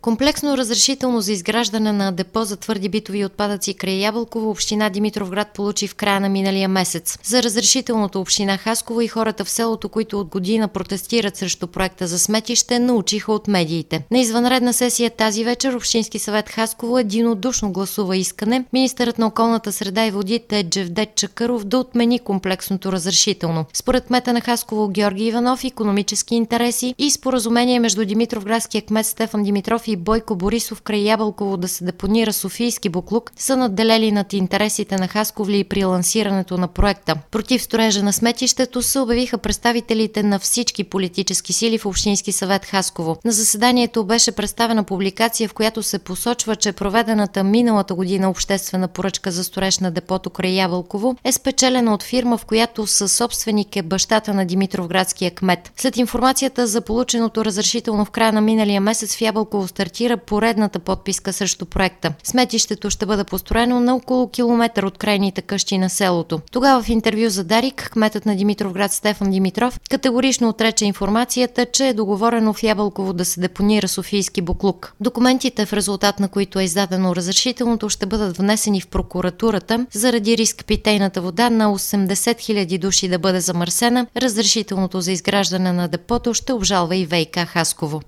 Комплексно разрешително за изграждане на депо за твърди битови отпадъци край Ябълково община Димитровград получи в края на миналия месец. За разрешителното община Хасково и хората в селото, които от година протестират срещу проекта за сметище, научиха от медиите. На извънредна сесия тази вечер Общински съвет Хасково единодушно гласува искане министърът на околната среда и водите Джевдет Чакъров да отмени комплексното разрешително. Според кмета на Хасково Георги Иванов, икономически интереси и споразумение между димитровградския кмет Стефан Димитров и Бойко Борисов край Ябълково да се депонира софийски боклук са надделели над интересите на хасковли при лансирането на проекта. Против строежа на сметището се обявиха представителите на всички политически сили в Общински съвет Хасково. На заседанието беше представена публикация, в която се посочва, че проведената миналата година обществена поръчка за строеж на депото край Ябълково е спечелена от фирма, в която със собственик е бащата на димитровградския кмет. След информацията за полученото разрешително в края на миналия месец в Ябълково стартира поредната подписка срещу проекта. Сметището ще бъде построено на около километър от крайните къщи на селото. Тогава в интервю за Дарик, кметът на Димитровград Стефан Димитров категорично отрече информацията, че е договорено в Ябълково да се депонира софийски боклук. Документите, в резултат на които е издадено разрешителното, ще бъдат внесени в прокуратурата заради риск питейната вода на 80 000 души да бъде замърсена. Разрешителното за изграждане на депото ще обжалва и ВиК Хасково.